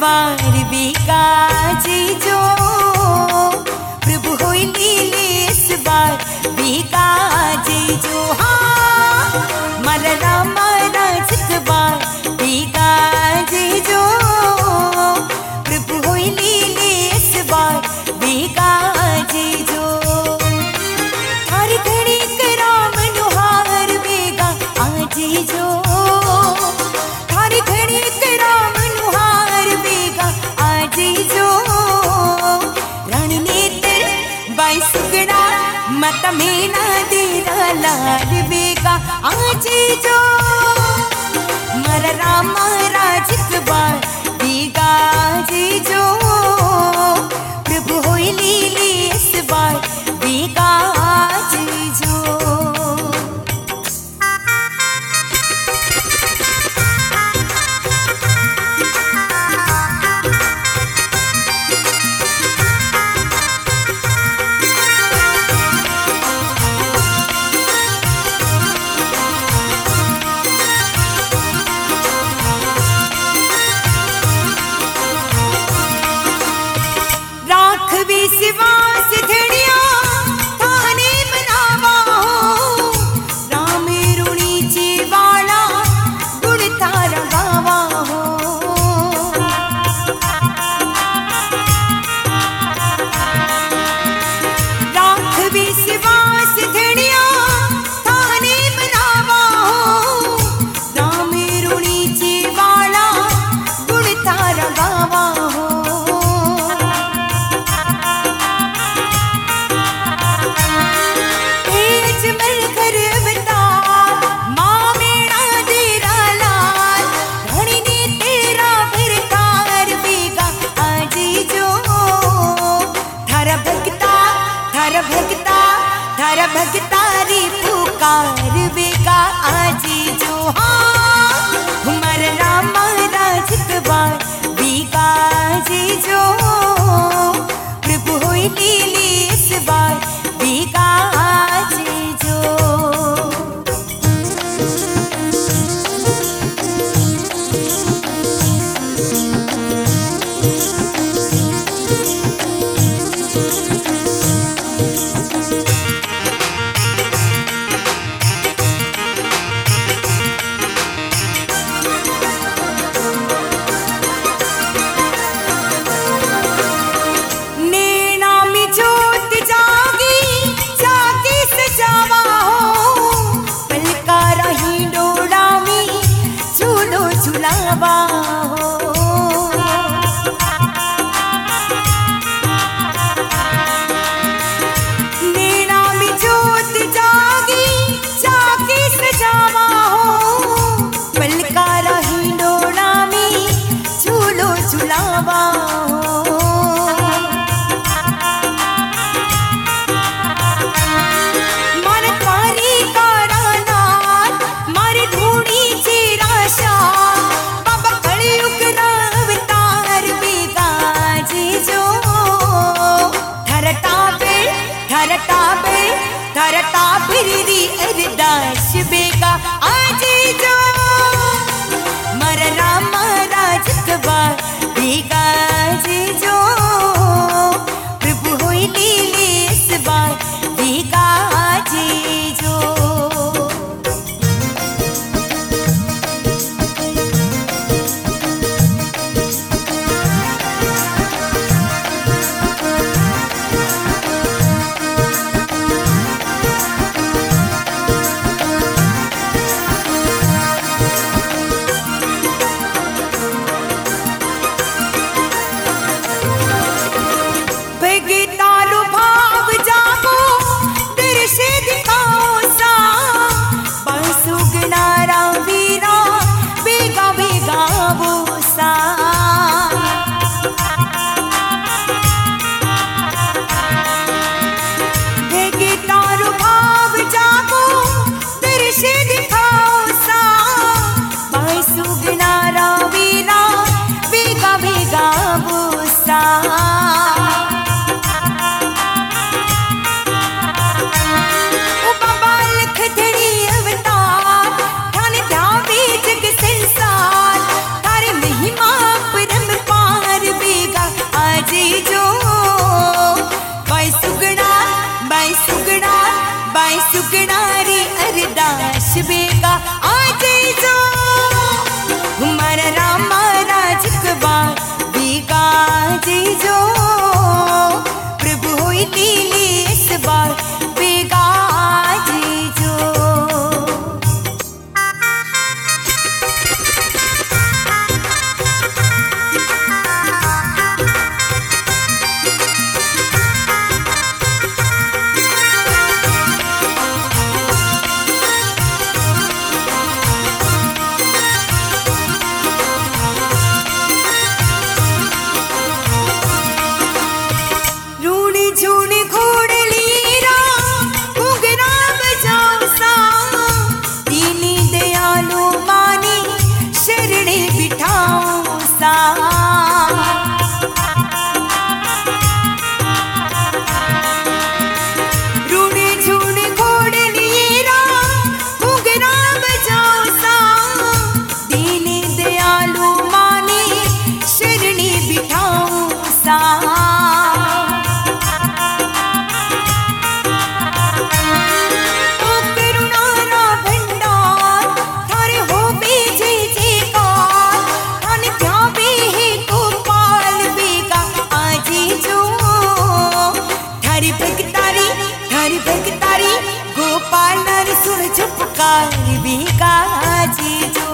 बार बेकाजी जो प्रभु होई लीले इस बार बेकाजी जो हाँ मरना मारा बार बेकाजी जो प्रभु होई लीले इस बार बेकाजी जो हर घड़ी कराम नुहार बेगा आजी जो हर घड़ी कराम नुहार बेगा आजी जो रणनीति बाई सुगड़ा मत में ना देरा लाल बेगा आजी जो मर रामा राजिक बार बेगा जी जो प्रभु होई लीली इस बार बेगा जी जो विश्वास धड़िया थाने बनावा हो राम रुणी जीवाला गुण तारा गावा हो राख विश्वास धड़िया थाने बनावा हो राम रुणी जीवाला गुण तारा गावा हो थारा भगतारी पुकार बेगा आजी जो हाँ मर रामा राजिक बार बेगा जी जो प्रभु होई लीली इस बार बेगा जी जो धरता बिरदी अरदास बेगा आजी जो मर रामा राजिक बार बेगा जी जो प्रभु होई लीली इस बार बेगा जी जो बाई सुगड़ा री अरदास बेगा आजे जो हमारा रामा राजकवा बेगा जे जो प्रभु होई लीली इस बार बेगा जे जो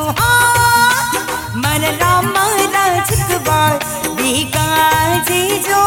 मन रामा राजकवा बेगा जे जो